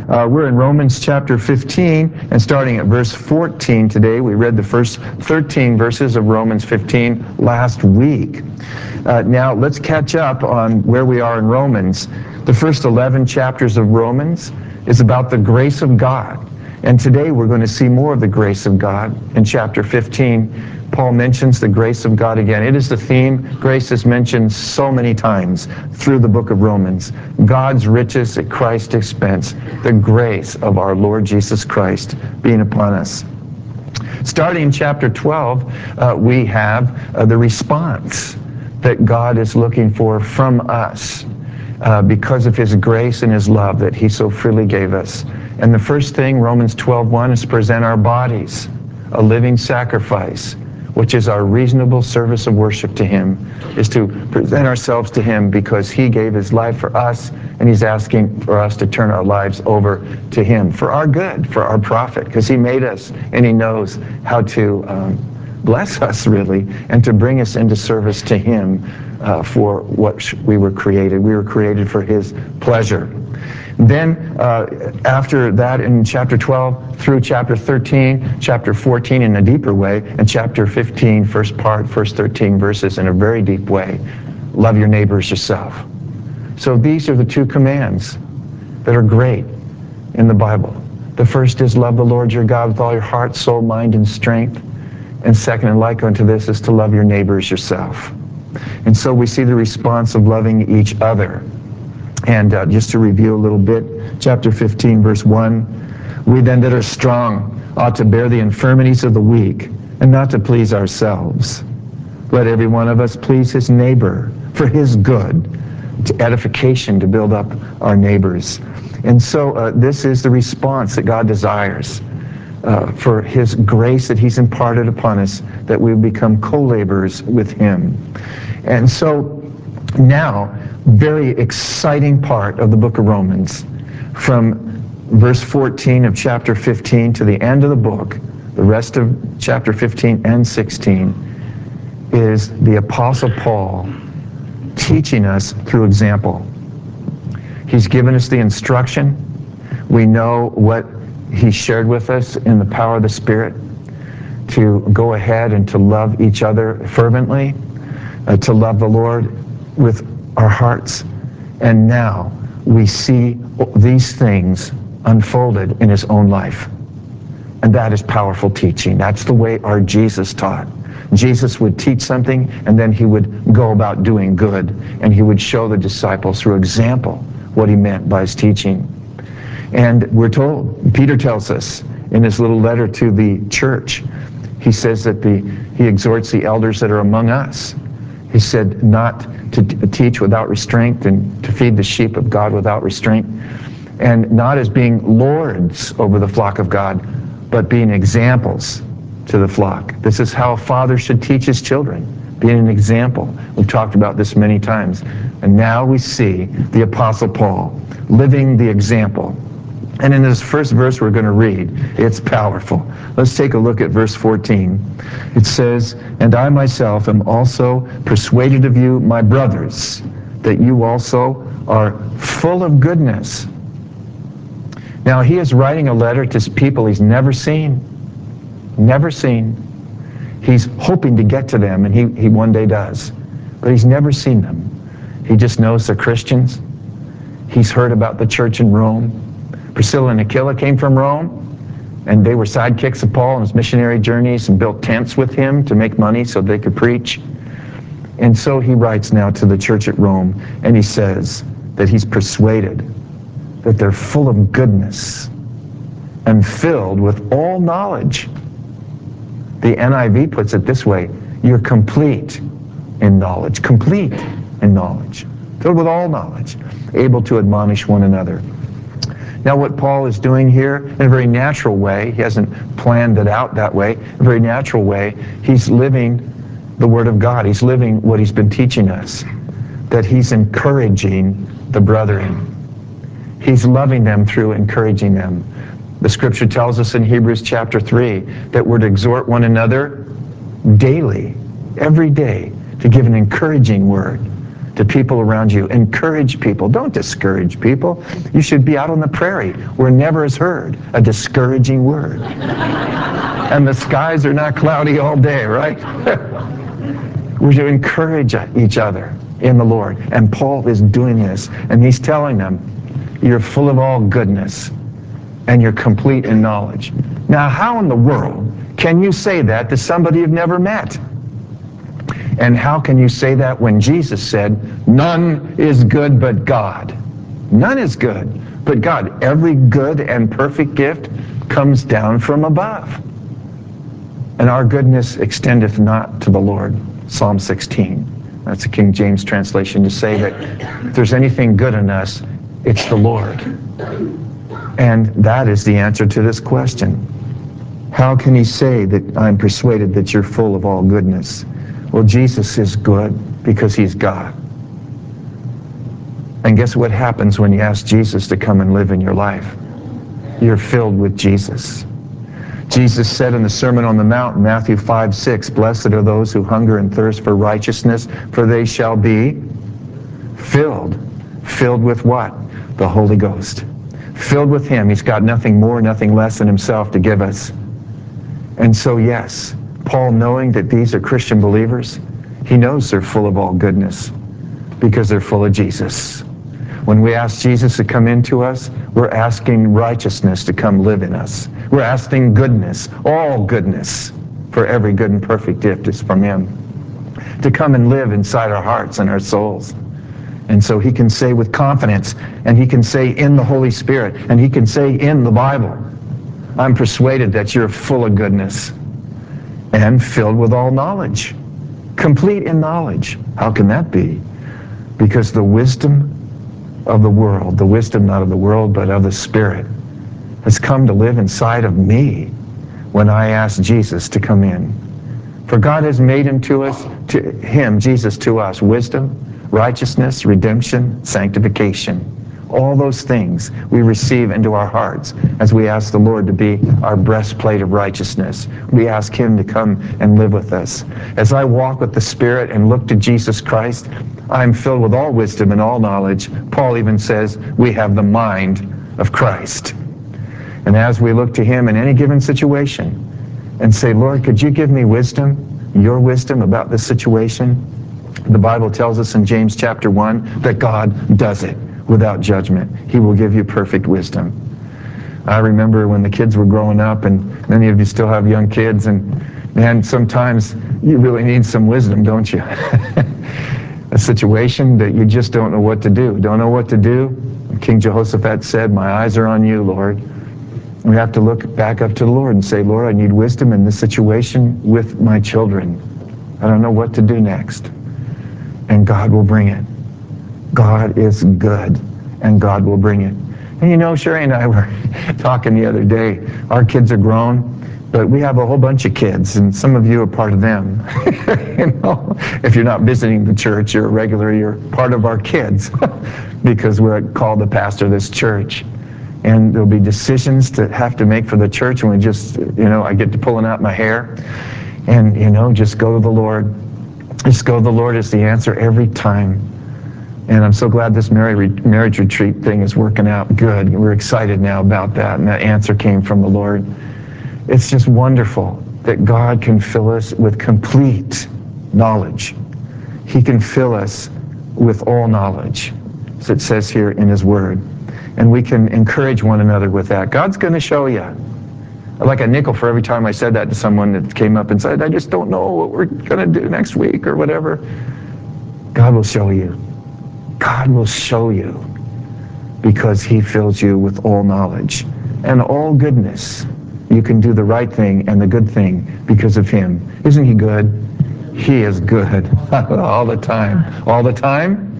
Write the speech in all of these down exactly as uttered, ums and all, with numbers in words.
Uh, we're in Romans chapter fifteen, and starting at verse fourteen today. We read the first thirteen verses of Romans fifteen last week. Uh, now, let's catch up on where we are in Romans. The first eleven chapters of Romans is about the grace of God. And today we're going to see more of the grace of God. In chapter fifteen, Paul mentions the grace of God again. It is the theme. Grace is mentioned so many times through the book of Romans. God's riches at Christ's expense. The grace of our Lord Jesus Christ being upon us. Starting in chapter twelve, uh, we have uh, the response that God is looking for from us uh, because of his grace and his love that he so freely gave us. And the first thing, Romans twelve one, is to present our bodies a living sacrifice, which is our reasonable service of worship to him, is to present ourselves to him because he gave his life for us, and he's asking for us to turn our lives over to him for our good, for our profit, because he made us and he knows how to um, bless us, really, and to bring us into service to him uh, for what we were created. We were created for his pleasure. Then, uh, after that, in chapter twelve through chapter thirteen, chapter fourteen in a deeper way, and chapter fifteen, first part, first thirteen verses in a very deep way, love your neighbor as yourself. So these are the two commands that are great in the Bible. The first is love the Lord your God with all your heart, soul, mind, and strength. And second, and like unto this, is to love your neighbor as yourself. And so we see the response of loving each other. And uh, just to review a little bit, chapter fifteen, verse one, we then that are strong ought to bear the infirmities of the weak, and not to please ourselves. Let every one of us please his neighbor for his good, to edification, to build up our neighbors. And so uh, this is the response that God desires uh, for his grace that he's imparted upon us, that we become co-laborers with him. And so now, very exciting part of the book of Romans, from verse fourteen of chapter fifteen to the end of the book, the rest of chapter fifteen and sixteen, is the Apostle Paul teaching us through example. He's given us the instruction. We know what he shared with us in the power of the Spirit to go ahead and to love each other fervently, uh, to love the Lord with our hearts. And now we see these things unfolded in his own life. And that is powerful teaching. That's the way our Jesus taught. Jesus would teach something, and then he would go about doing good, and he would show the disciples through example what he meant by his teaching. And we're told, Peter tells us in his little letter to the church, he says that the he exhorts the elders that are among us. He said not to t- teach without restraint, and to feed the sheep of God without restraint, and not as being lords over the flock of God, but being examples to the flock. This is how a father should teach his children, being an example. We've talked about this many times. And now we see the Apostle Paul living the example. And in this first verse we're going to read, it's powerful. Let's take a look at verse fourteen. It says, "And I myself am also persuaded of you, my brothers, that you also are full of goodness." Now he is writing a letter to people he's never seen. Never seen. He's hoping to get to them, and he, he one day does. But he's never seen them. He just knows they're Christians. He's heard about the church in Rome. Priscilla and Aquila came from Rome, and they were sidekicks of Paul on his missionary journeys and built tents with him to make money so they could preach. And so he writes now to the church at Rome, and he says that he's persuaded that they're full of goodness and filled with all knowledge. The N I V puts it this way: you're complete in knowledge, complete in knowledge, filled with all knowledge, able to admonish one another. Now what Paul is doing here, in a very natural way, he hasn't planned it out that way, in a very natural way, he's living the Word of God. He's living what he's been teaching us, that he's encouraging the brethren. He's loving them through encouraging them. The scripture tells us in Hebrews chapter three that we're to exhort one another daily, every day, to give an encouraging word, to people around you. Encourage people. Don't discourage people. You should be out on the prairie where never is heard a discouraging word. And the skies are not cloudy all day, right? We should encourage each other in the Lord. And Paul is doing this, and he's telling them, you're full of all goodness, and you're complete in knowledge. Now, how in the world can you say that to somebody you've never met? And how can you say that when Jesus said, none is good but God? None is good but God. Every good and perfect gift comes down from above. And our goodness extendeth not to the Lord. Psalm sixteen. That's the King James translation to say that if there's anything good in us, it's the Lord. And that is the answer to this question. How can he say that I'm persuaded that you're full of all goodness? Well, Jesus is good because he's God. And guess what happens when you ask Jesus to come and live in your life? You're filled with Jesus. Jesus said in the Sermon on the Mount, Matthew five six, blessed are those who hunger and thirst for righteousness, for they shall be filled. Filled with what? The Holy Ghost. Filled with him. He's got nothing more, nothing less than himself to give us. And so, yes, Paul, knowing that these are Christian believers, he knows they're full of all goodness because they're full of Jesus. When we ask Jesus to come into us, we're asking righteousness to come live in us. We're asking goodness, all goodness, for every good and perfect gift is from him, to come and live inside our hearts and our souls. And so he can say with confidence, and he can say in the Holy Spirit, and he can say in the Bible, I'm persuaded that you're full of goodness and filled with all knowledge, complete in knowledge. How can that be? Because the wisdom of the world, the wisdom not of the world but of the Spirit, has come to live inside of me when I ask Jesus to come in. For God has made him to us, to him, Jesus, to us, wisdom, righteousness, redemption, sanctification. All those things we receive into our hearts as we ask the Lord to be our breastplate of righteousness. We ask him to come and live with us. As I walk with the Spirit and look to Jesus Christ, I am filled with all wisdom and all knowledge. Paul even says we have the mind of Christ. And as we look to him in any given situation and say, Lord, could you give me wisdom, your wisdom about this situation? The Bible tells us in James chapter one that God does it without judgment. He will give you perfect wisdom. I remember when the kids were growing up, and many of you still have young kids, and man, sometimes you really need some wisdom, don't you? A situation that you just don't know what to do. Don't know what to do? King Jehoshaphat said, my eyes are on you, Lord. We have to look back up to the Lord and say, Lord, I need wisdom in this situation with my children. I don't know what to do next. And God will bring it. God is good, and God will bring it. And you know, Sherry and I were talking the other day. Our kids are grown, but we have a whole bunch of kids, and some of you are part of them. You know, if you're not visiting the church, you're a regular, you're part of our kids because we're called to pastor this church. And there'll be decisions to have to make for the church, and we just, you know, I get to pulling out my hair, and, you know, just go to the Lord. Just go to the Lord is the answer every time. And I'm so glad this marriage retreat thing is working out good. We're excited now about that, and that answer came from the Lord. It's just wonderful that God can fill us with complete knowledge. He can fill us with all knowledge, as it says here in his word. And we can encourage one another with that. God's going to show you. Like a nickel for every time I said that to someone that came up and said, I just don't know what we're going to do next week or whatever. God will show you. God will show you because he fills you with all knowledge and all goodness. You can do the right thing and the good thing because of him. Isn't he good? He is good all the time. All the time?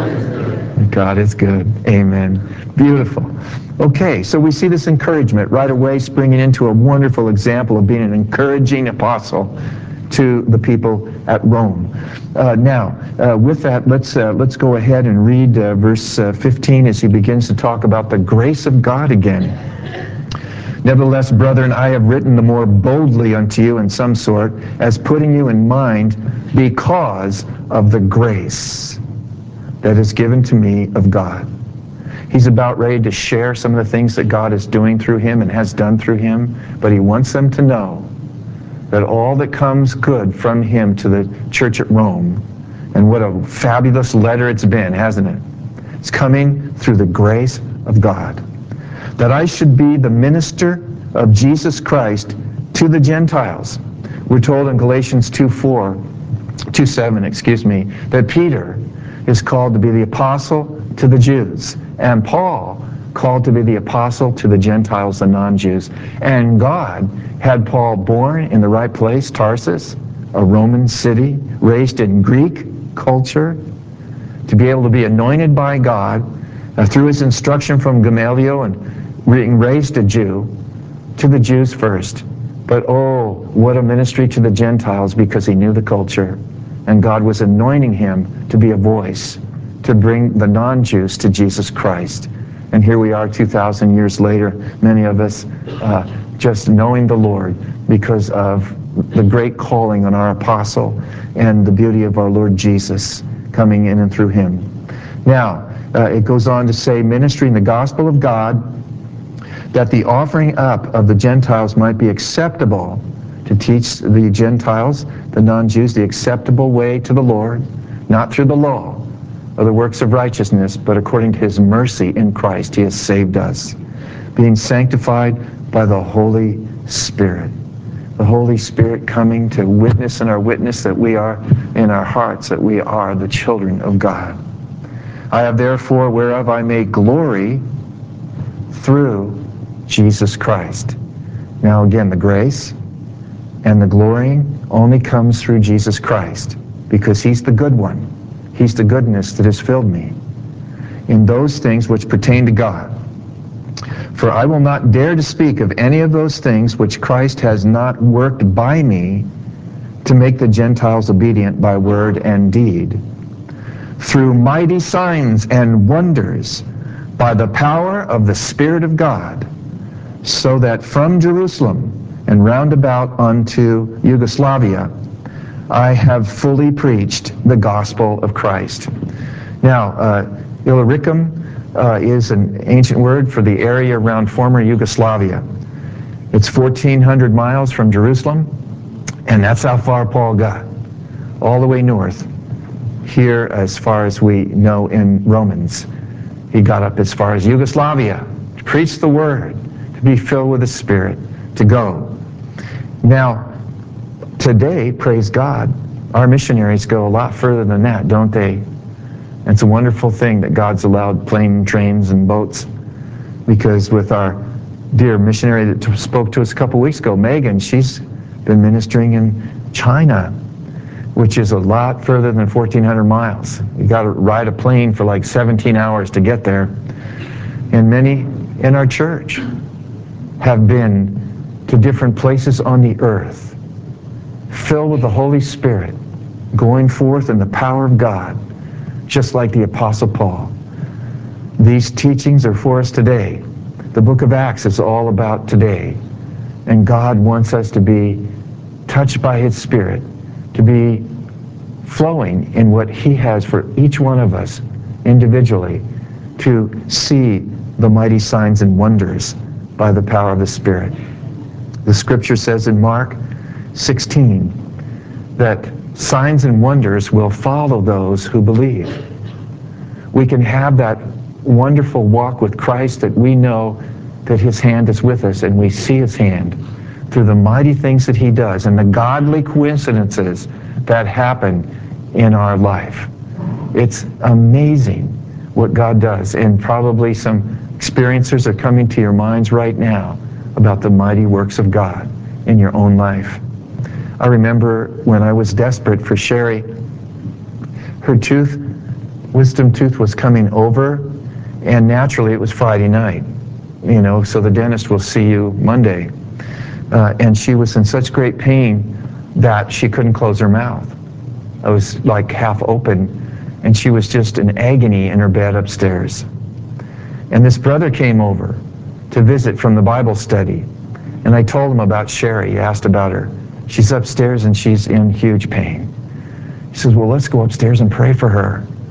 God is good. Amen. Beautiful. Okay, so we see this encouragement right away springing into a wonderful example of being an encouraging apostle to the people at Rome. Uh, now, uh, with that, let's uh, let's go ahead and read uh, verse uh, fifteen as he begins to talk about the grace of God again. Nevertheless, brethren, I have written the more boldly unto you in some sort, as putting you in mind because of the grace that is given to me of God. He's about ready to share some of the things that God is doing through him and has done through him, but he wants them to know that all that comes good from him to the church at Rome, and what a fabulous letter it's been, hasn't it? It's coming through the grace of God. That I should be the minister of Jesus Christ to the Gentiles. We're told in Galatians two four, two seven, excuse me, that Peter is called to be the apostle to the Jews, and Paul called to be the apostle to the Gentiles, the non-Jews. And God had Paul born in the right place, Tarsus, a Roman city, raised in Greek culture, to be able to be anointed by God uh, through his instruction from Gamaliel and being raised a Jew, to the Jews first. But oh, what a ministry to the Gentiles, because he knew the culture. And God was anointing him to be a voice to bring the non-Jews to Jesus Christ. And here we are two thousand years later, many of us uh, just knowing the Lord because of the great calling on our apostle and the beauty of our Lord Jesus coming in and through him. Now, uh, it goes on to say, ministering the gospel of God, that the offering up of the Gentiles might be acceptable, to teach the Gentiles, the non-Jews, the acceptable way to the Lord, not through the law or the works of righteousness, but according to his mercy in Christ, he has saved us, being sanctified by the Holy Spirit. The Holy Spirit coming to witness in our witness that we are, in our hearts, that we are the children of God. I have therefore whereof I may glory through Jesus Christ. Now again, the grace and the glorying only comes through Jesus Christ, because he's the good one. He's the goodness that has filled me in those things which pertain to God. For I will not dare to speak of any of those things which Christ has not worked by me to make the Gentiles obedient by word and deed, through mighty signs and wonders, by the power of the Spirit of God, so that from Jerusalem and round about unto Yugoslavia, I have fully preached the gospel of Christ. Now, uh, Illyricum uh, is an ancient word for the area around former Yugoslavia. It's fourteen hundred miles from Jerusalem, and that's how far Paul got, all the way north. Here, as far as we know in Romans, he got up as far as Yugoslavia to preach the word, to be filled with the Spirit, to go. Now, today, praise God, our missionaries go a lot further than that, don't they? And it's a wonderful thing that God's allowed plane, trains, and boats, because with our dear missionary that spoke to us a couple weeks ago, Megan, she's been ministering in China, which is a lot further than fourteen hundred miles. You got to ride a plane for like seventeen hours to get there. And many in our church have been to different places on the earth, filled with the Holy Spirit, going forth in the power of God, just like the Apostle Paul. These teachings are for us today. The book of Acts is all about today. And God wants us to be touched by his Spirit, to be flowing in what he has for each one of us individually, to see the mighty signs and wonders by the power of the Spirit. The scripture says in Mark sixteen that signs and wonders will follow those who believe. We can have that wonderful walk with Christ, that we know that his hand is with us, and we see his hand through the mighty things that he does and the godly coincidences that happen in our life. It's amazing what God does, and probably some experiences are coming to your minds right now about the mighty works of God in your own life. I remember when I was desperate for Sherry, her tooth, wisdom tooth was coming over, and naturally it was Friday night, you know, so the dentist will see you Monday. Uh, and she was in such great pain that she couldn't close her mouth. It was like half open, and she was just in agony in her bed upstairs. And this brother came over to visit from the Bible study, and I told him about Sherry. He asked about her. She's upstairs and she's in huge pain. He says, well, let's go upstairs and pray for her.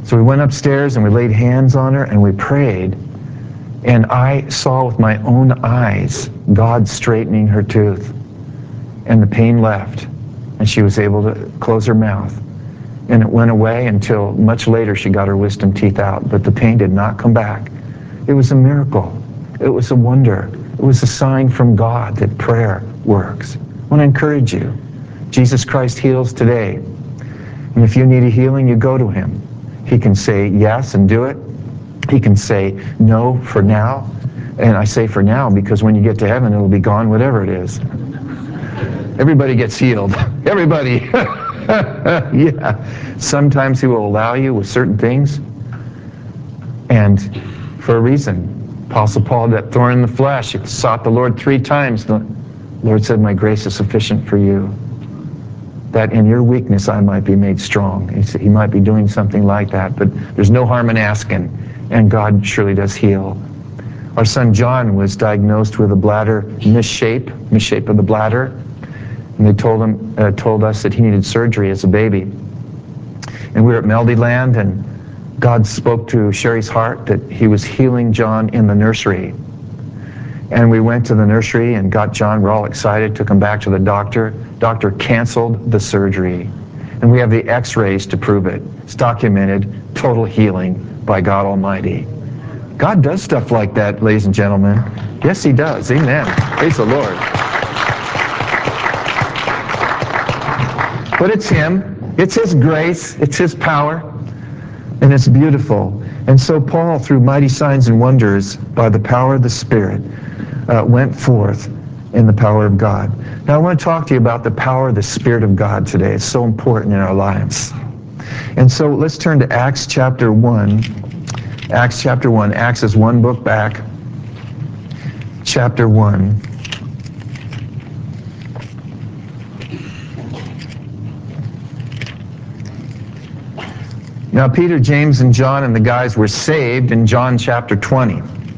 So we went upstairs and we laid hands on her and we prayed. And I saw with my own eyes God straightening her tooth. And the pain left. And she was able to close her mouth. And it went away until much later she got her wisdom teeth out. But the pain did not come back. It was a miracle. It was a wonder. It was a sign from God that prayer works. I want to encourage you. Jesus Christ heals today. And if you need a healing, you go to him. He can say yes and do it. He can say no for now. And I say for now because when you get to heaven, it'll be gone, whatever it is. Everybody gets healed. Everybody. Yeah. Sometimes he will allow you with certain things. And for a reason. Apostle Paul, that thorn in the flesh, he sought the Lord three times. The Lord said, my grace is sufficient for you, that in your weakness I might be made strong. He said he might be doing something like that, but there's no harm in asking, and God surely does heal. Our son John was diagnosed with a bladder misshape, misshape of the bladder, and they told him, uh, told us that he needed surgery as a baby. And we were at Melodyland, and God spoke to Sherry's heart that he was healing John in the nursery. And we went to the nursery and got John. We're all excited, took him back to the doctor. Doctor canceled the surgery. And we have the x-rays to prove it. It's documented, total healing by God Almighty. God does stuff like that, ladies and gentlemen. Yes, he does. Amen. Praise the Lord. But it's him. It's his grace. It's his power. And it's beautiful. And so Paul, through mighty signs and wonders, by the power of the Spirit, uh, went forth in the power of God. Now I want to talk to you about the power of the Spirit of God today. It's so important in our lives. And so let's turn to Acts chapter one. Acts chapter one. Acts is one book back. Chapter one. Now Peter, James, and John and the guys were saved in John chapter twenty.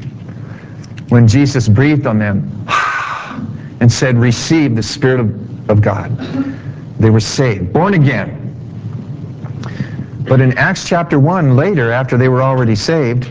When Jesus breathed on them and said, receive the Spirit of, of God. They were saved, born again. But in Acts chapter one, later, after they were already saved,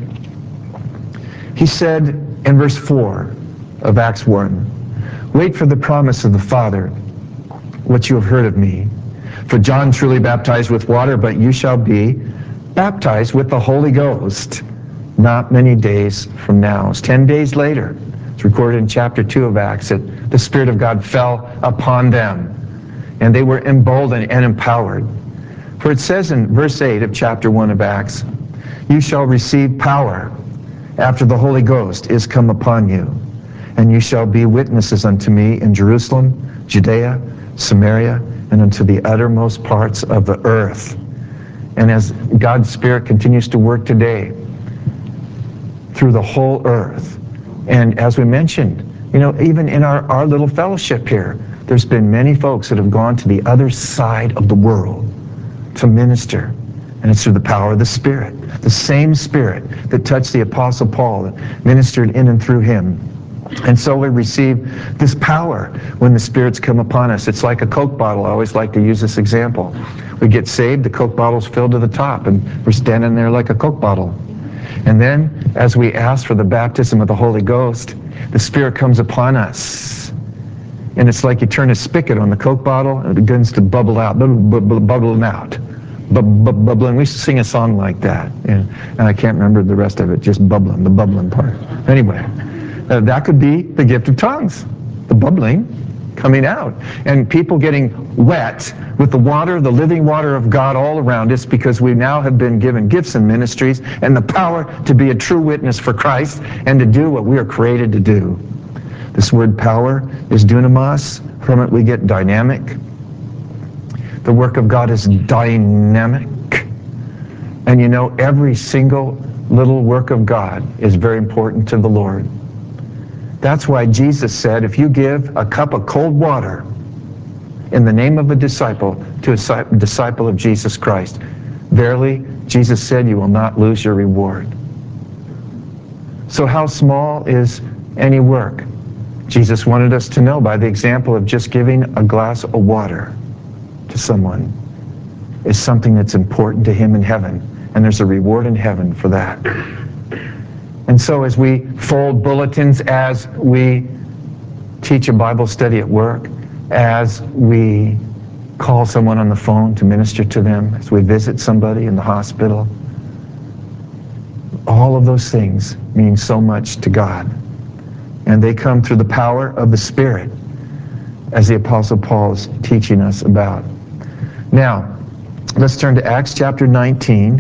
he said in verse four of Acts one, wait for the promise of the Father, what you have heard of me. For John truly baptized with water, but you shall be baptized with the Holy Ghost not many days from now. It's ten days later. It's recorded in chapter two of Acts that the Spirit of God fell upon them, and they were emboldened and empowered. For it says in verse eight of chapter one of Acts, you shall receive power after the Holy Ghost is come upon you, and you shall be witnesses unto me in Jerusalem, Judea, Samaria, and unto the uttermost parts of the earth. And as God's Spirit continues to work today through the whole earth, and as we mentioned, you know, even in our, our little fellowship here, there's been many folks that have gone to the other side of the world to minister. And it's through the power of the Spirit. The same Spirit that touched the Apostle Paul, that ministered in and through him. And so we receive this power when the Spirit's come upon us. It's like a Coke bottle. I always like to use this example. We get saved, the Coke bottle's filled to the top, and we're standing there like a Coke bottle. And then, as we ask for the baptism of the Holy Ghost, the Spirit comes upon us. And it's like you turn a spigot on the Coke bottle, and it begins to bubble out, bubbling out. Bubbling. We used to sing a song like that, and, and I can't remember the rest of it, just bubbling, the bubbling part. Anyway, uh, that could be the gift of tongues, the bubbling coming out. And people getting wet with the water, the living water of God all around us, because we now have been given gifts and ministries and the power to be a true witness for Christ and to do what we are created to do. This word power is dunamis. From it we get dynamic. The work of God is dynamic. And you know, every single little work of God is very important to the Lord. That's why Jesus said, if you give a cup of cold water in the name of a disciple to a disciple of Jesus Christ, verily, Jesus said, you will not lose your reward. So how small is any work? Jesus wanted us to know by the example of just giving a glass of water to someone is something that's important to him in heaven. and there's a reward in heaven for that. And so as we fold bulletins, as we teach a Bible study at work, as we call someone on the phone to minister to them, as we visit somebody in the hospital, all of those things mean so much to God. And they come through the power of the Spirit, as the Apostle Paul is teaching us about. Now, let's turn to Acts chapter nineteen.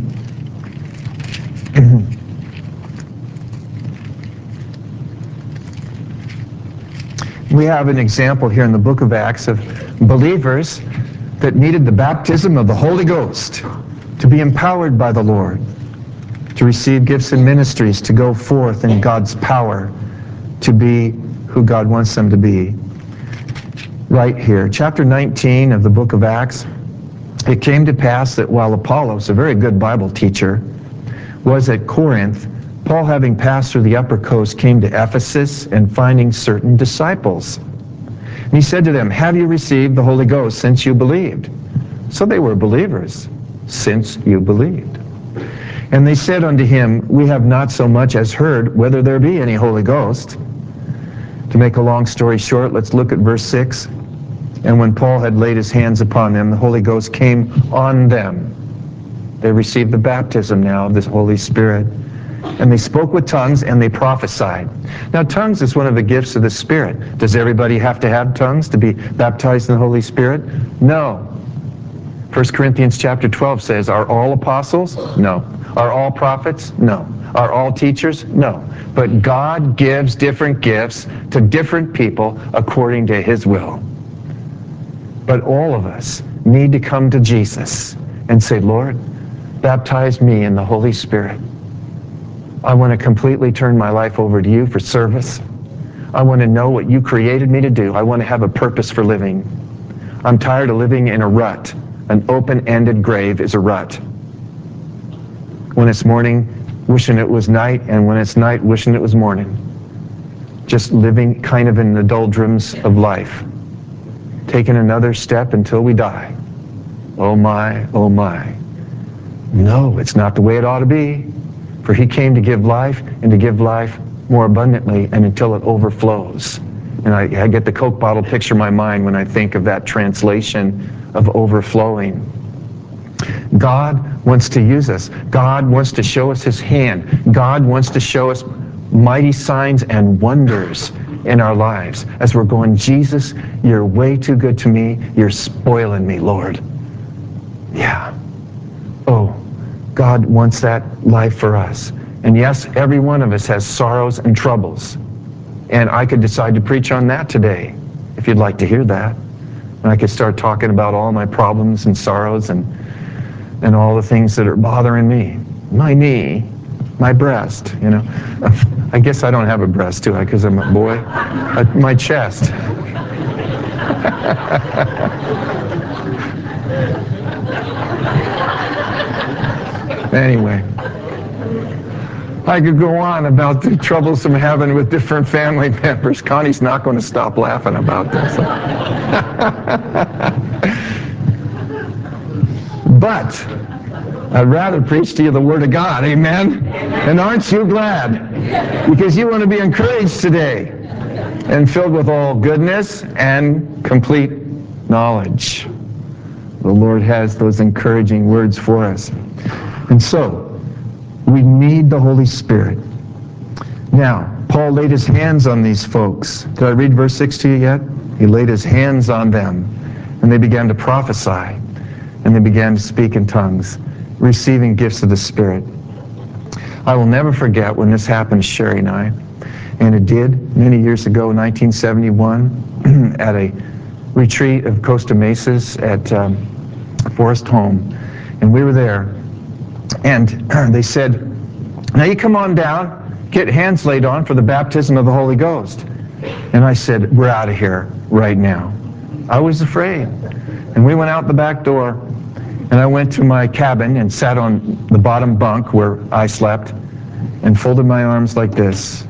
We have an example here in the book of Acts of believers that needed the baptism of the Holy Ghost to be empowered by the Lord, to receive gifts and ministries, to go forth in God's power, to be who God wants them to be. Right here, chapter nineteen of the book of Acts, it came to pass that while Apollos, a very good Bible teacher, was at Corinth, Paul, having passed through the upper coast, came to Ephesus, and finding certain disciples. And he said to them, "Have you received the Holy Ghost since you believed?" So they were believers, since you believed. And they said unto him, "We have not so much as heard whether there be any Holy Ghost." To make a long story short, let's look at verse six. And when Paul had laid his hands upon them, the Holy Ghost came on them. They received the baptism now of the Holy Spirit. And they spoke with tongues, and they prophesied. Now, tongues is one of the gifts of the Spirit. Does everybody have to have tongues to be baptized in the Holy Spirit? No. First Corinthians chapter twelve says, are all apostles? No. Are all prophets? No. Are all teachers? No. But God gives different gifts to different people according to His will. But all of us need to come to Jesus and say, "Lord, baptize me in the Holy Spirit. I want to completely turn my life over to you for service. I want to know what you created me to do. I want to have a purpose for living. I'm tired of living in a rut. An open-ended grave is a rut. When it's morning, wishing it was night, and when it's night, wishing it was morning. Just living kind of in the doldrums of life. Taking another step until we die. Oh my, oh my. No, it's not the way it ought to be. For He came to give life, and to give life more abundantly, and until it overflows." And I, I get the Coke bottle picture in my mind when I think of that translation of overflowing. God wants to use us. God wants to show us His hand. God wants to show us mighty signs and wonders in our lives as we're going, "Jesus, you're way too good to me. You're spoiling me, Lord." Yeah. Oh, God wants that life for us. And yes, every one of us has sorrows and troubles. And I could decide to preach on that today, if you'd like to hear that. And I could start talking about all my problems and sorrows and and all the things that are bothering me. My knee, my breast, you know. I guess I don't have a breast, do I, because I'm a boy? Uh, my chest. Anyway, I could go on about the troubles I'm having with different family members. Connie's not going to stop laughing about this. But I'd rather preach to you the Word of God, amen? And aren't you glad? Because you want to be encouraged today and filled with all goodness and complete knowledge. The Lord has those encouraging words for us. And so, we need the Holy Spirit. Now, Paul laid his hands on these folks. Did I read verse six to you yet? He laid his hands on them, and they began to prophesy, and they began to speak in tongues, receiving gifts of the Spirit. I will never forget when this happened to Sherry and I, and it did many years ago, nineteen seventy-one, at a retreat of Costa Mesas at um, Forest Home, and we were there. And they said, "Now you come on down, get hands laid on for the baptism of the Holy Ghost." And I said, "We're out of here right now." I was afraid. And we went out the back door, and I went to my cabin and sat on the bottom bunk where I slept and folded my arms like this.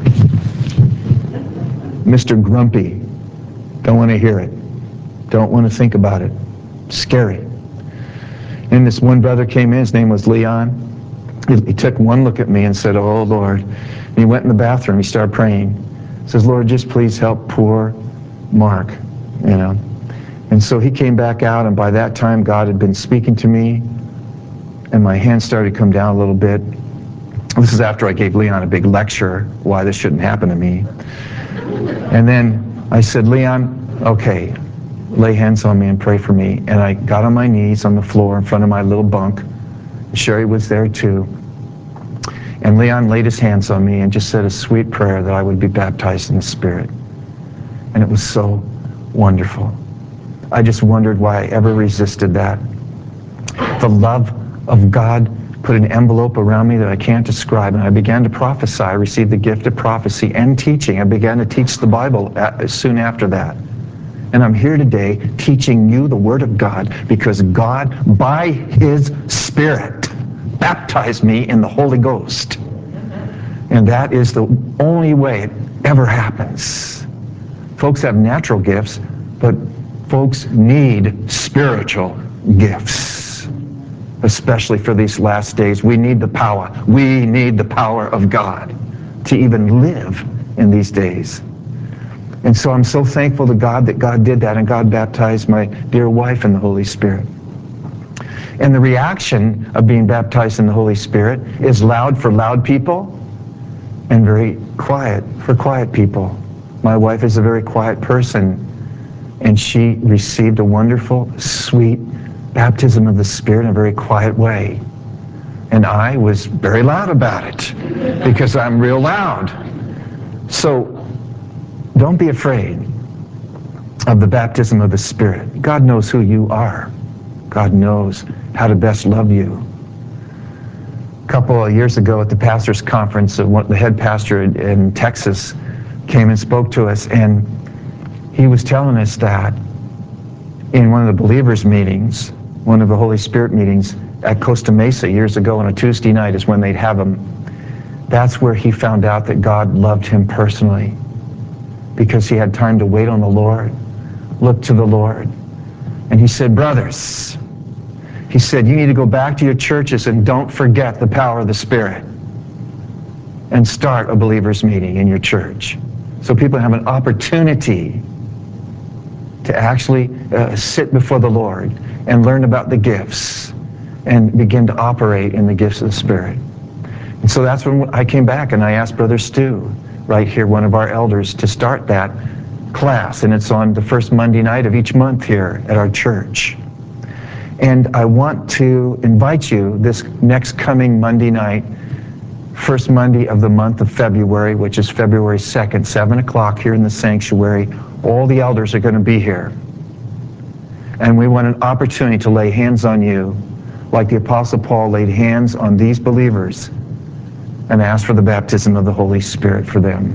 Mister Grumpy. Don't want to hear it. Don't want to think about it. Scary. And this one brother came in, his name was Leon. He, he took one look at me and said, "Oh, Lord." And he went in the bathroom, he started praying. He says, "Lord, just please help poor Mark," you know. And so he came back out, and by that time God had been speaking to me, and my hands started to come down a little bit. This is after I gave Leon a big lecture why this shouldn't happen to me. And then I said, "Leon, okay, lay hands on me and pray for me." And I got on my knees on the floor in front of my little bunk. Sherry was there too. And Leon laid his hands on me and just said a sweet prayer that I would be baptized in the Spirit. And it was so wonderful. I just wondered why I ever resisted that. The love of God put an envelope around me that I can't describe, and I began to prophesy. I received the gift of prophecy and teaching. I began to teach the Bible soon after that. And I'm here today teaching you the Word of God because God, by His Spirit, baptized me in the Holy Ghost. And that is the only way it ever happens. Folks have natural gifts, but folks need spiritual gifts, especially for these last days. We need the power. We need the power of God to even live in these days. And so I'm so thankful to God that God did that, and God baptized my dear wife in the Holy Spirit. And the reaction of being baptized in the Holy Spirit is loud for loud people and very quiet for quiet people. My wife is a very quiet person, and she received a wonderful, sweet baptism of the Spirit in a very quiet way. And I was very loud about it because I'm real loud. So don't be afraid of the baptism of the Spirit. God knows who you are. God knows how to best love you. A couple of years ago at the pastor's conference, the head pastor in Texas came and spoke to us, and he was telling us that in one of the believers' meetings, one of the Holy Spirit meetings at Costa Mesa years ago on a Tuesday night is when they'd have them. That's where he found out that God loved him personally, because he had time to wait on the Lord, look to the Lord. And he said, "Brothers," he said, "you need to go back to your churches and don't forget the power of the Spirit, and start a believers meeting in your church so people have an opportunity to actually uh, sit before the Lord and learn about the gifts and begin to operate in the gifts of the Spirit." And so that's when I came back and I asked Brother Stu, right here, one of our elders, to start that class. And it's on the first Monday night of each month here at our church. And I want to invite you this next coming Monday night, first Monday of the month of February, which is February second, seven o'clock here in the sanctuary. All the elders are going to be here. And we want an opportunity to lay hands on you like the Apostle Paul laid hands on these believers and asked for the baptism of the Holy Spirit for them.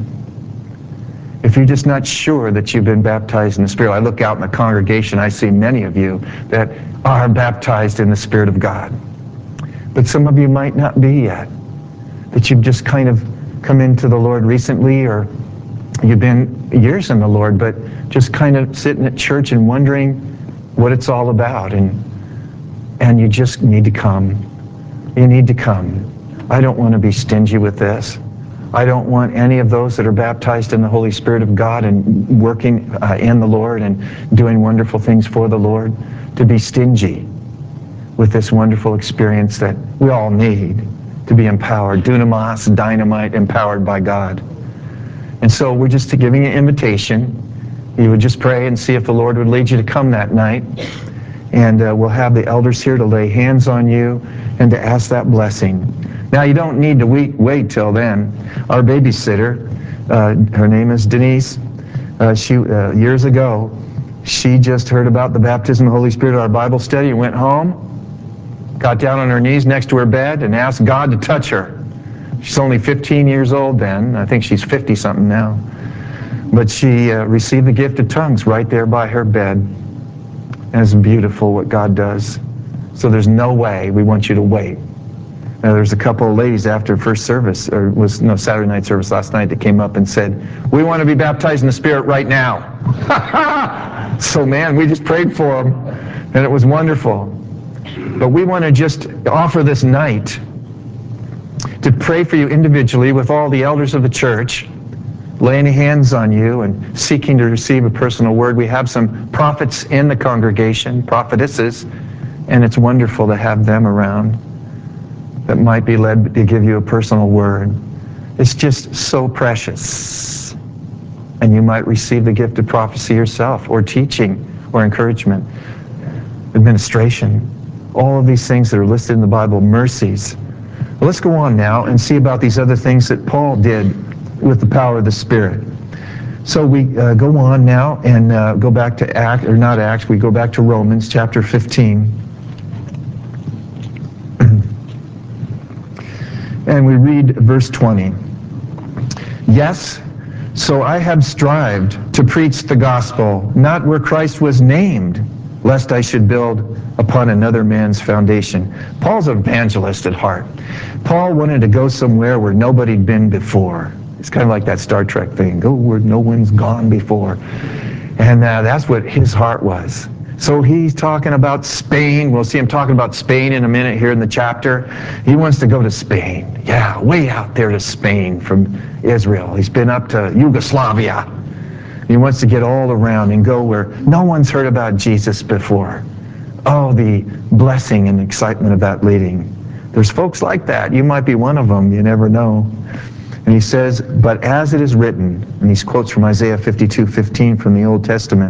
If you're just not sure that you've been baptized in the Spirit, I look out in the congregation, I see many of you that are baptized in the Spirit of God. But some of you might not be yet, that you've just kind of come into the Lord recently, or you've been years in the Lord, but just kind of sitting at church and wondering what it's all about, and and you just need to come. You need to come. I don't want to be stingy with this. I don't want any of those that are baptized in the Holy Spirit of God and working uh, in the Lord and doing wonderful things for the Lord to be stingy with this wonderful experience that we all need to be empowered. Dunamis, dynamite, empowered by God. And so we're just giving you an invitation. You would just pray and see if the Lord would lead you to come that night. And uh, we'll have the elders here to lay hands on you and to ask that blessing. Now, you don't need to wait, wait till then. Our babysitter, uh, her name is Denise, uh, she uh, years ago, she just heard about the baptism of the Holy Spirit at our Bible study and went home, got down on her knees next to her bed and asked God to touch her. She's only fifteen years old then. I think she's fifty-something now. But she uh, received the gift of tongues right there by her bed. And it's beautiful what God does. So there's no way we want you to wait. Now, there's a couple of ladies after first service, or was no Saturday night service last night, that came up and said, "We want to be baptized in the Spirit right now." So man, we just prayed for them, and it was wonderful. But we want to just offer this night to pray for you individually with all the elders of the church, laying hands on you and seeking to receive a personal word. We have some prophets in the congregation, prophetesses, and it's wonderful to have them around that might be led to give you a personal word. It's just so precious. And you might receive the gift of prophecy yourself, or teaching, or encouragement, administration, all of these things that are listed in the Bible, mercies. Well, let's go on now and see about these other things that Paul did with the power of the Spirit. So we uh, go on now and uh, go back to Acts, or not Acts, we go back to Romans chapter fifteen. And we read verse twenty. Yes, so I have strived to preach the gospel, not where Christ was named, lest I should build upon another man's foundation. Paul's an evangelist at heart. Paul wanted to go somewhere where nobody'd been before. It's kind of like that Star Trek thing, go where no one's gone before. And uh, that's what his heart was. So he's talking about Spain. We'll see him talking about Spain in a minute here in the chapter. He wants to go to Spain. Yeah, way out there to Spain from Israel. He's been up to Yugoslavia. He wants to get all around and go where no one's heard about Jesus before. Oh, the blessing and excitement of that leading. There's folks like that. You might be one of them. You never know. And he says, but as it is written, and these quotes from Isaiah fifty-two fifteen from the Old Testament,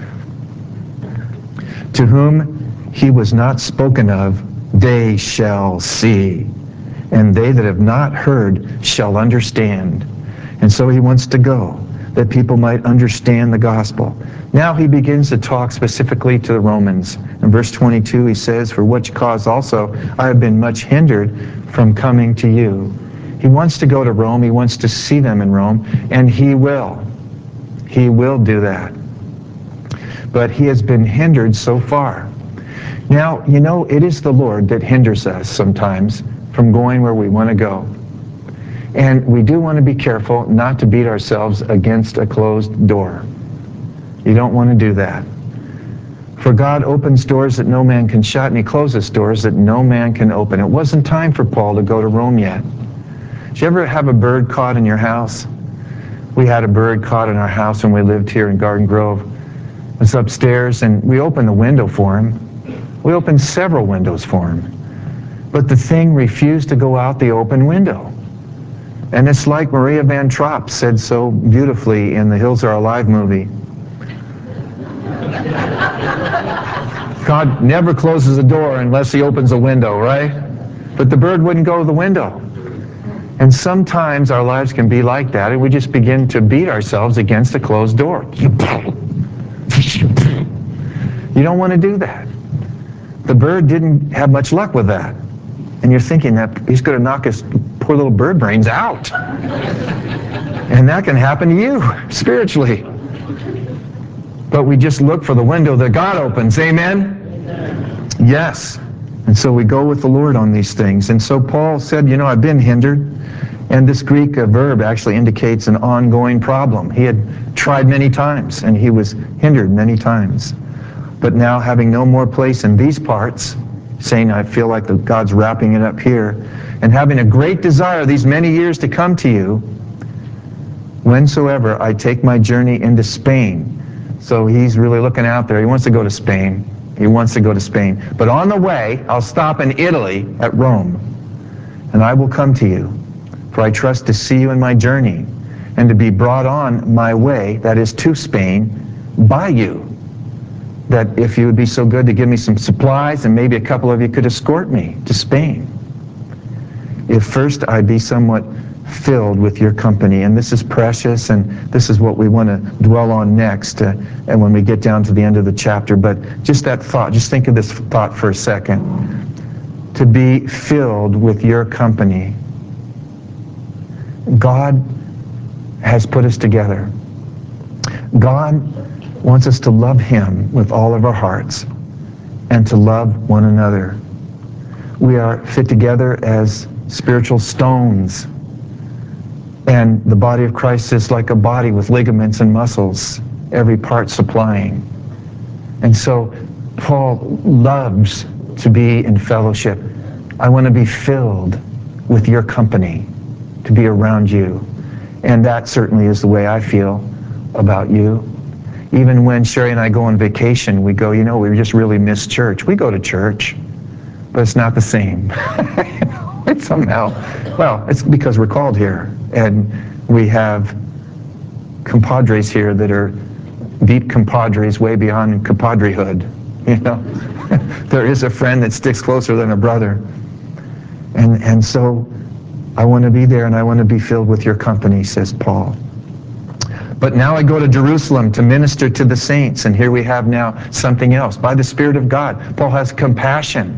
to whom he was not spoken of, they shall see, and they that have not heard shall understand. And so he wants to go, that people might understand the gospel. Now he begins to talk specifically to the Romans. In verse twenty-two he says, for which cause also I have been much hindered from coming to you. He wants to go to Rome, he wants to see them in Rome, and he will. He will do that. But he has been hindered so far. Now, you know, it is the Lord that hinders us sometimes from going where we want to go. And we do want to be careful not to beat ourselves against a closed door. You don't want to do that. For God opens doors that no man can shut, and he closes doors that no man can open. It wasn't time for Paul to go to Rome yet. Did you ever have a bird caught in your house? We had a bird caught in our house when we lived here in Garden Grove. It was upstairs, and we opened the window for him. We opened several windows for him. But the thing refused to go out the open window. And it's like Maria Van Trapp said so beautifully in the Hills Are Alive movie. God never closes a door unless he opens a window, right? But the bird wouldn't go to the window. And sometimes our lives can be like that, and we just begin to beat ourselves against a closed door. You don't want to do that. The bird didn't have much luck with that. And you're thinking that he's going to knock his poor little bird brains out. And that can happen to you spiritually. But we just look for the window that God opens. Amen? Yes. And so we go with the Lord on these things. And so Paul said, you know, I've been hindered. And this Greek uh, verb actually indicates an ongoing problem. He had tried many times, and he was hindered many times. But now, having no more place in these parts, saying, I feel like the, God's wrapping it up here, and having a great desire these many years to come to you, whensoever I take my journey into Spain. So he's really looking out there. He wants to go to Spain. He wants to go to Spain. But on the way, I'll stop in Italy at Rome, and I will come to you. For I trust to see you in my journey, and to be brought on my way, that is to Spain, by you. That if you would be so good to give me some supplies, and maybe a couple of you could escort me to Spain. If first I be somewhat filled with your company. And this is precious, and this is what we want to dwell on next, uh, and when we get down to the end of the chapter. But just that thought, just think of this thought for a second. To be filled with your company. God has put us together. God wants us to love him with all of our hearts and to love one another. We are fit together as spiritual stones, and the body of Christ is like a body with ligaments and muscles, every part supplying. And so Paul loves to be in fellowship. I want to be filled with your company, to be around you. And that certainly is the way I feel about you. Even when Sherry and I go on vacation, we go, you know, we just really miss church. We go to church, but it's not the same. It's somehow, well, it's because we're called here. And we have compadres here that are deep compadres way beyond compadrehood. You know, there is a friend that sticks closer than a brother. And, and so I want to be there, and I want to be filled with your company, says Paul. But now I go to Jerusalem to minister to the saints, and here we have now something else. By the Spirit of God, Paul has compassion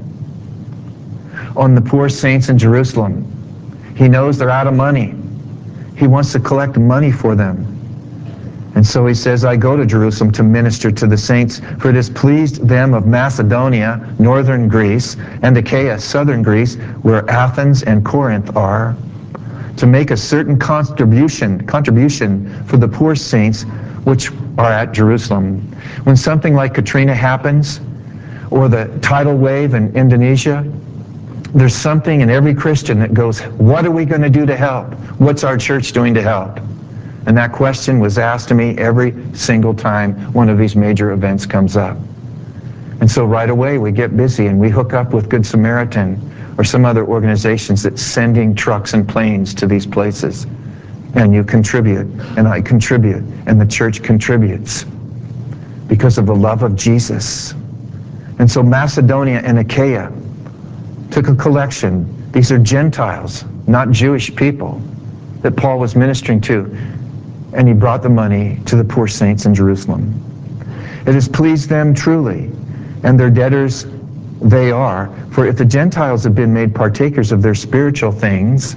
on the poor saints in Jerusalem. He knows they're out of money. He wants to collect money for them. And so he says, I go to Jerusalem to minister to the saints, for it has pleased them of Macedonia, northern Greece, and Achaia, southern Greece, where Athens and Corinth are, to make a certain contribution, contribution for the poor saints which are at Jerusalem. When something like Katrina happens, or the tidal wave in Indonesia, there's something in every Christian that goes, what are we going to do to help? What's our church doing to help? And that question was asked to me every single time one of these major events comes up. And so right away we get busy and we hook up with Good Samaritan or some other organizations that's sending trucks and planes to these places. And you contribute, and I contribute, and the church contributes because of the love of Jesus. And so Macedonia and Achaia took a collection. These are Gentiles, not Jewish people, that Paul was ministering to. And he brought the money to the poor saints in Jerusalem. It has pleased them truly, and their debtors they are. For if the Gentiles have been made partakers of their spiritual things,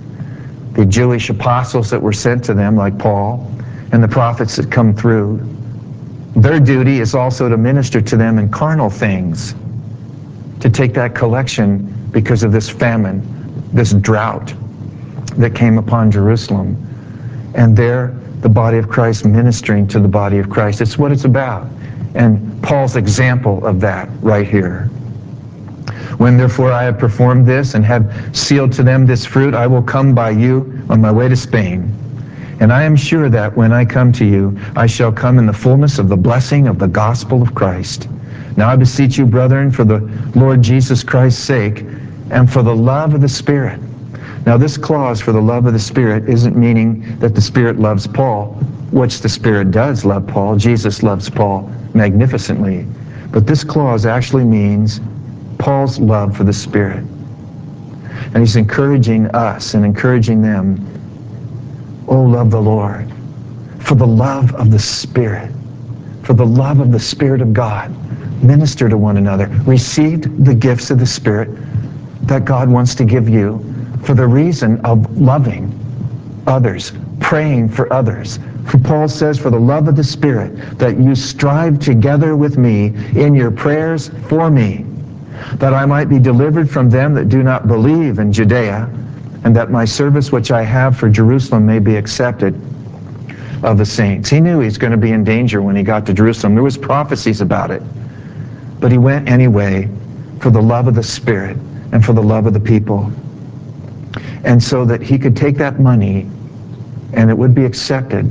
the Jewish apostles that were sent to them, like Paul, and the prophets that come through, their duty is also to minister to them in carnal things, to take that collection because of this famine, this drought that came upon Jerusalem. And there, the body of Christ ministering to the body of Christ. It's what it's about. And Paul's example of that right here. When therefore I have performed this and have sealed to them this fruit, I will come by you on my way to Spain. And I am sure that when I come to you, I shall come in the fullness of the blessing of the gospel of Christ. Now I beseech you, brethren, for the Lord Jesus Christ's sake, and for the love of the Spirit. Now this clause, for the love of the Spirit, isn't meaning that the Spirit loves Paul, which the Spirit does love Paul. Jesus loves Paul magnificently. But this clause actually means Paul's love for the Spirit. And he's encouraging us and encouraging them, oh, love the Lord, for the love of the Spirit, for the love of the Spirit of God. Minister to one another. Receive the gifts of the Spirit that God wants to give you for the reason of loving others, praying for others. For Paul says, for the love of the Spirit, that you strive together with me in your prayers for me, that I might be delivered from them that do not believe in Judea, and that my service which I have for Jerusalem may be accepted of the saints. He knew he was going to be in danger when he got to Jerusalem. There was prophecies about it. But he went anyway for the love of the Spirit and for the love of the people. And so that he could take that money and it would be accepted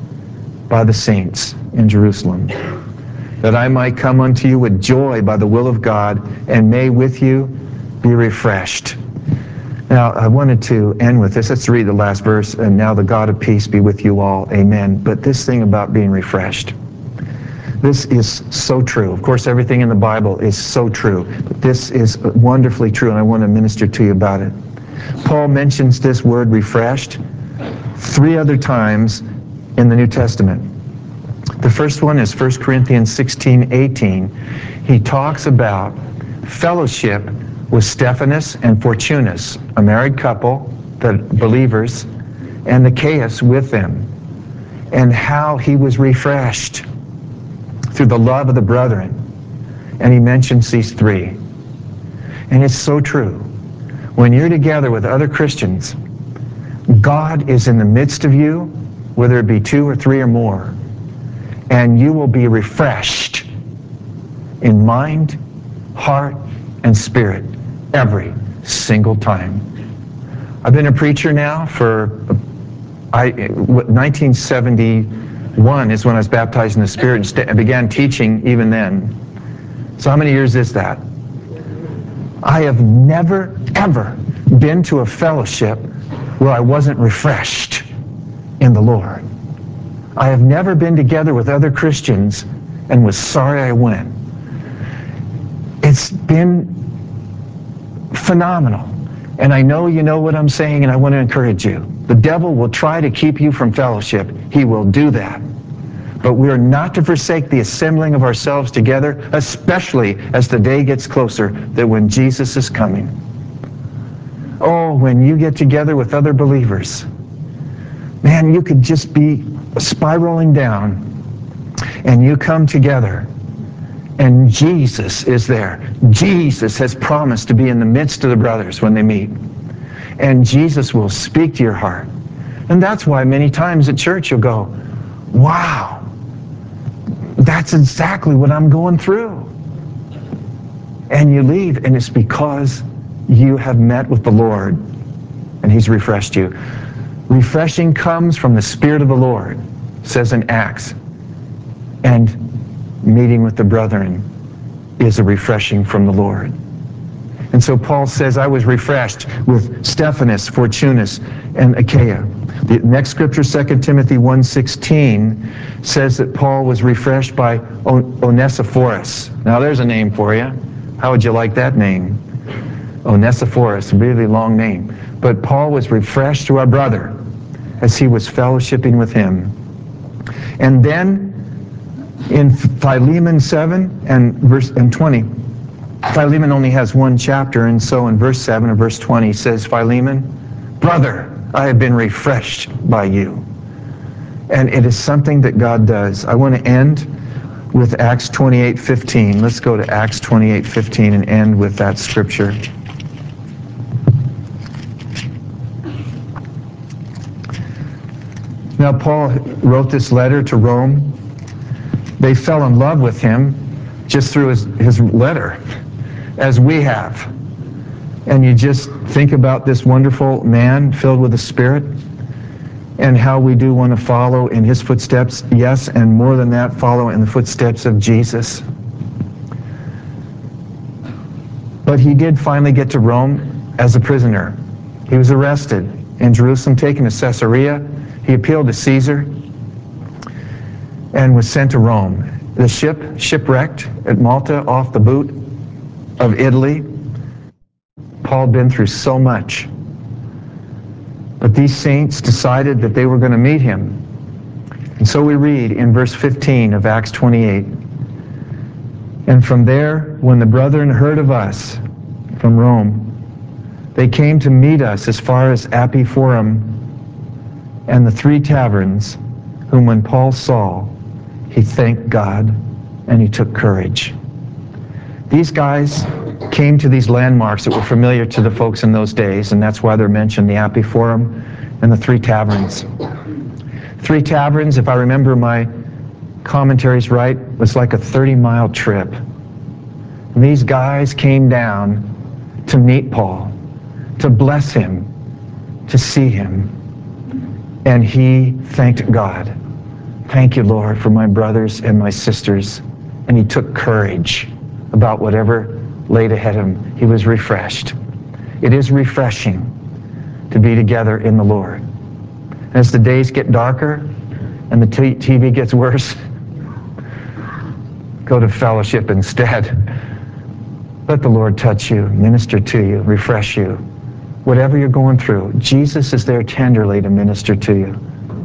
by the saints in Jerusalem. That I might come unto you with joy by the will of God, and may with you be refreshed. Now, I wanted to end with this. Let's read the last verse. And now the God of peace be with you all. Amen. But this thing about being refreshed, this is so true. Of course, everything in the Bible is so true. But this is wonderfully true, and I want to minister to you about it. Paul mentions this word refreshed three other times in the New Testament. The first one is First Corinthians sixteen eighteen. He talks about fellowship with Stephanas and Fortunus, a married couple, the believers, and Achaeus with them, and how he was refreshed through the love of the brethren. And he mentions these three. And it's so true. When you're together with other Christians, God is in the midst of you, whether it be two or three or more, and you will be refreshed in mind, heart, and spirit every single time. I've been a preacher now for, I, nineteen seventy-one is when I was baptized in the Spirit and st- began teaching even then. So how many years is that? I have never, ever been to a fellowship where I wasn't refreshed in the Lord. I have never been together with other Christians and was sorry I went. It's been phenomenal. And I know you know what I'm saying, and I want to encourage you. The devil will try to keep you from fellowship. He will do that. But we are not to forsake the assembling of ourselves together, especially as the day gets closer, that when Jesus is coming. Oh, when you get together with other believers, man, you could just be spiraling down, and you come together, and Jesus is there. Jesus has promised to be in the midst of the brothers when they meet. And Jesus will speak to your heart. And that's why many times at church you'll go, wow, that's exactly what I'm going through. And you leave, and it's because you have met with the Lord, and He's refreshed you. Refreshing comes from the Spirit of the Lord, says in Acts. And meeting with the brethren is a refreshing from the Lord. And so Paul says, I was refreshed with Stephanas, Fortunus, and Achaia. The next scripture, Second Timothy one sixteen, says that Paul was refreshed by Onesiphorus. Now there's a name for you. How would you like that name? Onesiphorus, a really long name. But Paul was refreshed to our brother as he was fellowshipping with him. And then in Philemon seven and verse and twenty, Philemon only has one chapter, and so in verse seven and verse twenty it says, Philemon, brother, I have been refreshed by you. And it is something that God does. I want to end with Acts twenty-eight fifteen. Let's go to Acts twenty-eight fifteen and end with that scripture. Now Paul wrote this letter to Rome. They fell in love with him just through his, his letter, as we have. And you just think about this wonderful man filled with the Spirit and how we do want to follow in his footsteps, yes, and more than that, follow in the footsteps of Jesus. But he did finally get to Rome as a prisoner. He was arrested in Jerusalem, taken to Caesarea. He appealed to Caesar and was sent to Rome. The ship shipwrecked at Malta off the boot of Italy. Paul had been through so much. But these saints decided that they were going to meet him. And so we read in verse fifteen of Acts twenty-eight, and from there, when the brethren heard of us from Rome, they came to meet us as far as Appii Forum and the three taverns, whom when Paul saw, he thanked God and he took courage. These guys came to these landmarks that were familiar to the folks in those days, and that's why they're mentioned, the Appii Forum and the three taverns. Three taverns, if I remember my commentaries right, was like a thirty-mile trip. And these guys came down to meet Paul, to bless him, to see him, and he thanked God. Thank you, Lord, for my brothers and my sisters. And he took courage about whatever laid ahead of him. He was refreshed. It is refreshing to be together in the Lord. As the days get darker and the t- TV gets worse, go to fellowship instead. Let the Lord touch you, minister to you, refresh you. Whatever you're going through, Jesus is there tenderly to minister to you.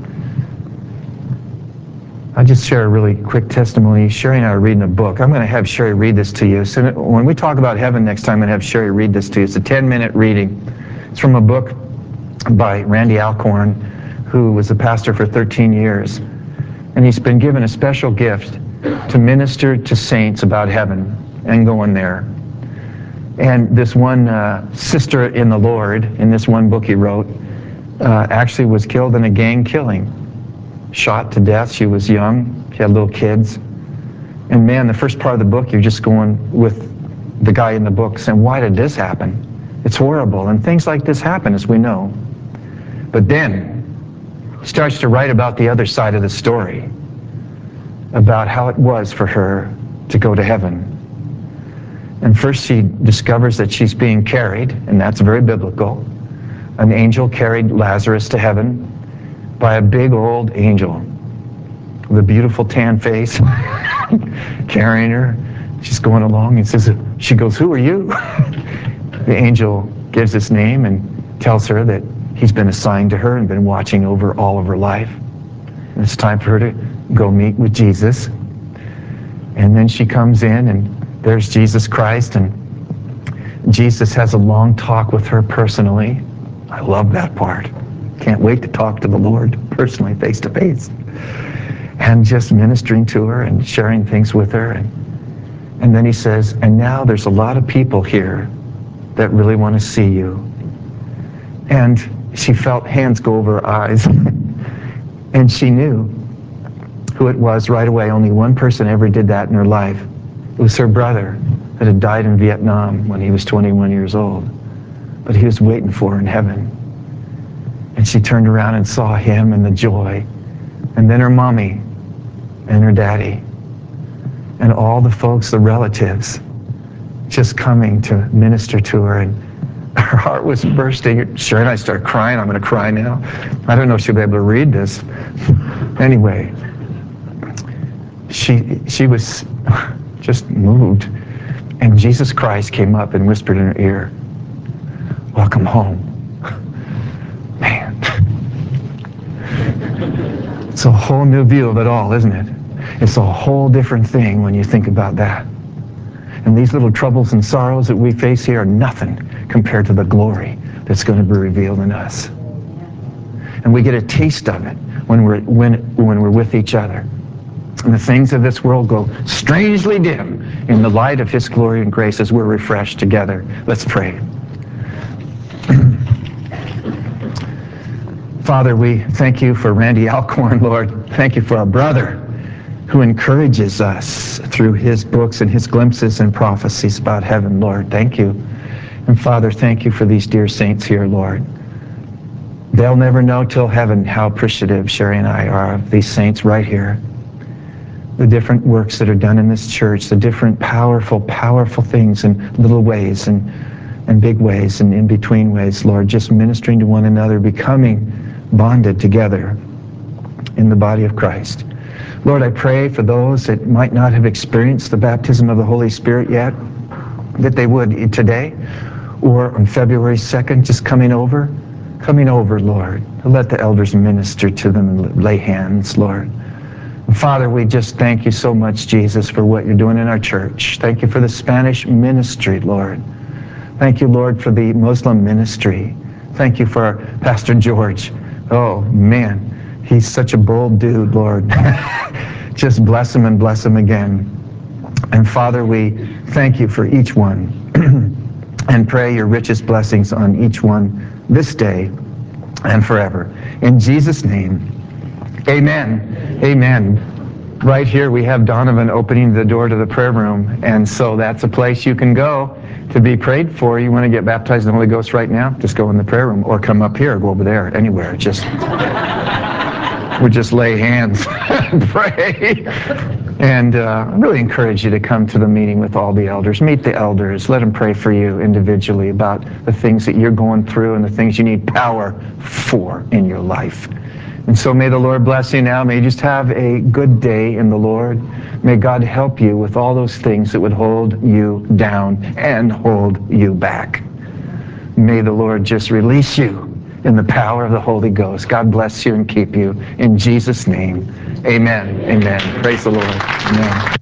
I'll just share a really quick testimony. Sherry and I are reading a book. I'm going to have Sherry read this to you. So when we talk about heaven next time, I'm going to have Sherry read this to you. It's a ten-minute reading. It's from a book by Randy Alcorn, who was a pastor for thirteen years. And he's been given a special gift to minister to saints about heaven and going there. And this one uh, sister in the Lord, in this one book he wrote, uh, actually was killed in a gang killing. Shot to death. She was young. She had little kids. And man, the first part of the book, you're just going with the guy in the book saying, why did this happen? It's horrible. And things like this happen, as we know. But then he starts to write about the other side of the story, about how it was for her to go to heaven. And first she discovers that she's being carried, and that's very biblical. An angel carried Lazarus to heaven by a big old angel with a beautiful tan face, carrying her. She's going along and says, she goes, who are you? The angel gives his name and tells her that he's been assigned to her and been watching over all of her life. And it's time for her to go meet with Jesus. And then she comes in, and there's Jesus Christ, and Jesus has a long talk with her personally. I love that part. Can't wait to talk to the Lord personally, face to face. And just ministering to her and sharing things with her. And, and then he says, and now there's a lot of people here that really want to see you. And she felt hands go over her eyes. And she knew who it was right away. Only one person ever did that in her life. It was her brother that had died in Vietnam when he was twenty-one years old. But he was waiting for her in heaven. And she turned around and saw him and the joy. And then her mommy and her daddy and all the folks, the relatives, just coming to minister to her. And her heart was bursting. Sure, and I started crying. I'm going to cry now. I don't know if she'll be able to read this. Anyway, she she was just moved. And Jesus Christ came up and whispered in her ear, welcome home. Man. It's a whole new view of it all, isn't it? It's a whole different thing when you think about that. And these little troubles and sorrows that we face here are nothing compared to the glory that's going to be revealed in us. And we get a taste of it when we're when when we're with each other. And the things of this world go strangely dim in the light of His glory and grace as we're refreshed together. Let's pray. Father, we thank you for Randy Alcorn, Lord. Thank you for our brother who encourages us through his books and his glimpses and prophecies about heaven, Lord. Thank you. And Father, thank you for these dear saints here, Lord. They'll never know till heaven how appreciative Sherry and I are of these saints right here. The different works that are done in this church, the different powerful, powerful things in little ways and, and big ways and in-between ways, Lord, just ministering to one another, becoming bonded together in the body of Christ. Lord, I pray for those that might not have experienced the baptism of the Holy Spirit yet, that they would today or on February second, just coming over, coming over, Lord. Let the elders minister to them and lay hands, Lord. Father, we just thank you so much, Jesus, for what you're doing in our church. Thank you for the Spanish ministry, Lord. Thank you, Lord, for the Muslim ministry. Thank you for our Pastor George. Oh, man, he's such a bold dude, Lord. Just bless him and bless him again. And Father, we thank you for each one and pray your richest blessings on each one this day and forever. In Jesus' name, amen. Amen. Right here we have Donovan opening the door to the prayer room, and so that's a place you can go to be prayed for. You want to get baptized in the Holy Ghost right now? Just go in the prayer room, or come up here, or go over there, anywhere. Just we just lay hands and pray. And uh, I really encourage you to come to the meeting with all the elders. Meet the elders. Let them pray for you individually about the things that you're going through and the things you need power for in your life. And so may the Lord bless you now. May you just have a good day in the Lord. May God help you with all those things that would hold you down and hold you back. May the Lord just release you in the power of the Holy Ghost. God bless you and keep you. In Jesus' name, amen. Amen. Praise the Lord. Amen.